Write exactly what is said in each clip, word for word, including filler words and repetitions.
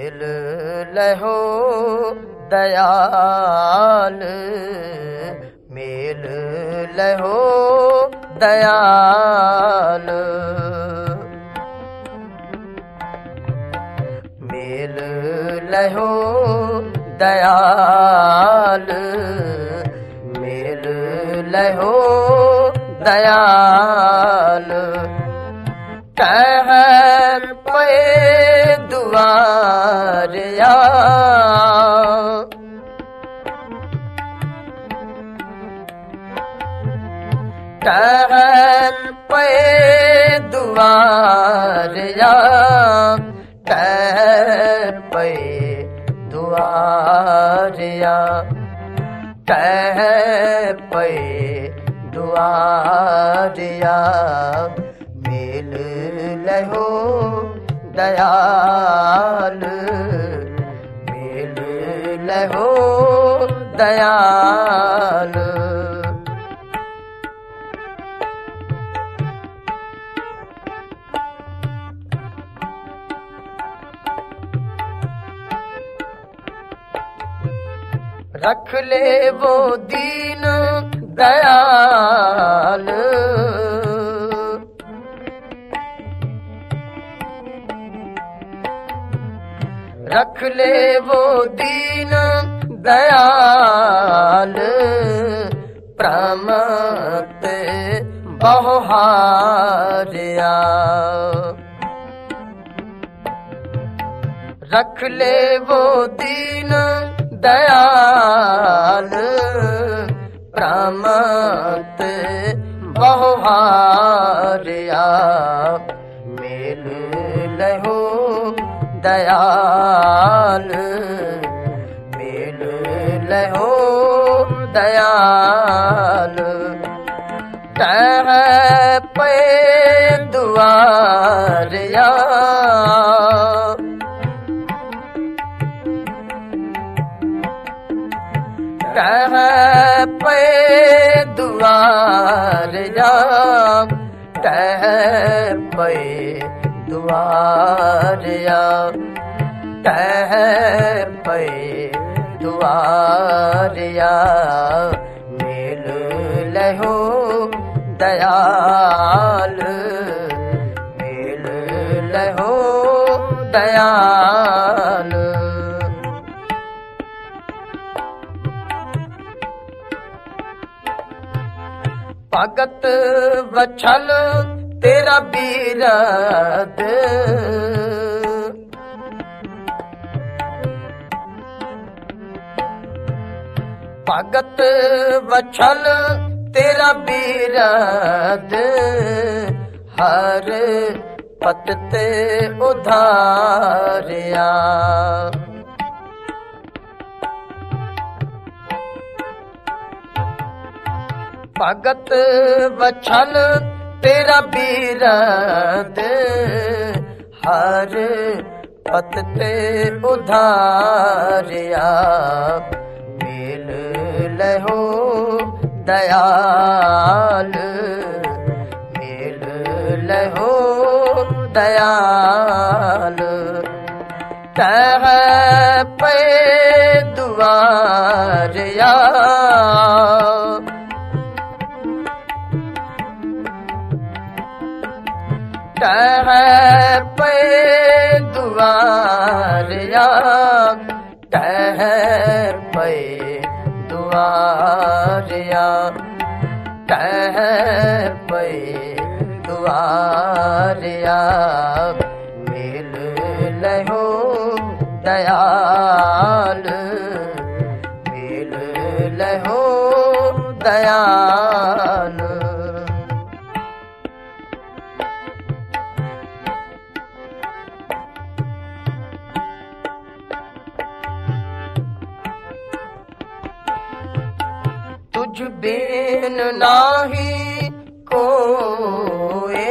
Mail लहो Dayal, mail लहो Dayal, mail लहो दयाल, मेल लहो दयाल। ठहर पे दुआरिया, ठहर पे दुआरिया, ठहर पे दुआरिया, ठहर पे दुआरिया। मेल लहो दयाल, मेल लहो दयाल। रख ले वो दीन दयाल, रख ले वो दीन दयाल। प्रमत बहुहारिया, रख ले वो दीन दयाल। प्रमत बहुहारिया, मेल लहो दयाल, मेल लहो दयाल। ठहर पे दुआरिया, ठहर पे दुआरिया, ठहर पे दुआरिया, ठहर पे दुआरिया। मेल लहो दयाल, मेल लहो दयाल। भगत वछल तेरा बीरद, भगत वछल तेरा बीरद। हर पत ते उधारिया, भगत वछल तेरा बीरद। हर पत ते उधारिया, मेल लहो दयाल, मेल लहो दयाल। ठहर पे दुआरिया, ठहर पे दुआरिया, ठहर पे दुआरिया, ठहर पे दुआरिया। मेल लहो दयाल, मेल लहो दयाल। तुझ बिन नाही कोए,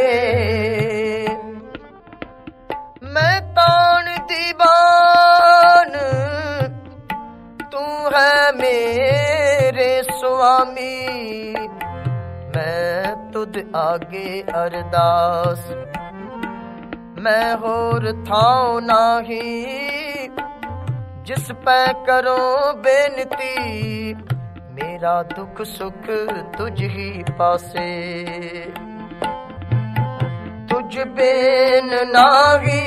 मैं तान दीवान, तू है मेरे स्वामी। मैं तुझ आगे अरदास, मैं होर थाओ नाही जिस पै करो बेनती, मेरा दुख सुख तुझ ही पासे। तुझ बेन नाही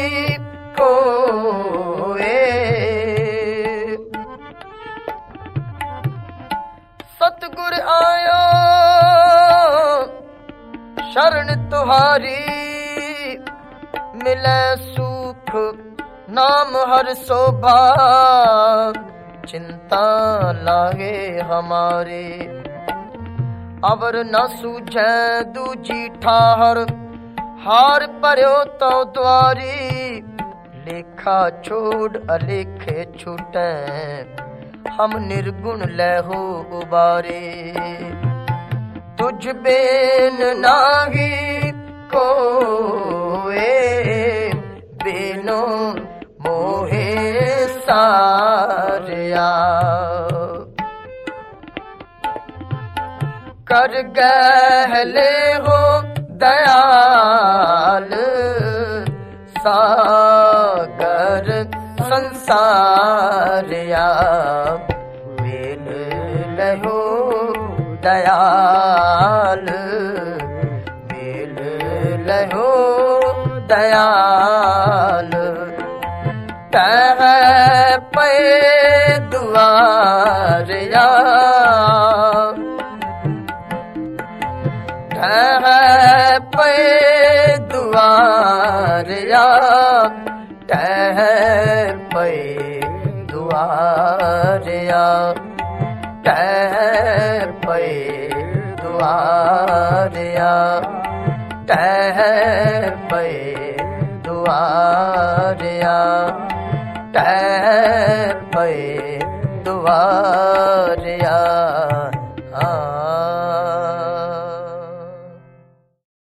कोए, सतगुर आयो शरण तुहारी, मिले सुख नाम हर शोभा, चिंता लागे हमारे। अवर न सूझै दूजी ठाहर, हार पर्यो तो द्वारी। लेखा छोड़ अलेखे छूटै, हम निर्गुण लहो उबारे। तुझ बेन नाही कोए, बेनो मोहे सारिया। कर गहले हो दयाल, सागर संसारिया। बेन लहो दयाल, बेन लहो दयाल। तह पे दुआरिया, तह पे दुआरिया, तह पे दुआरिया, तह पे दुआरिया, तह पे दुआरिया, तह पे दुआरिया। आ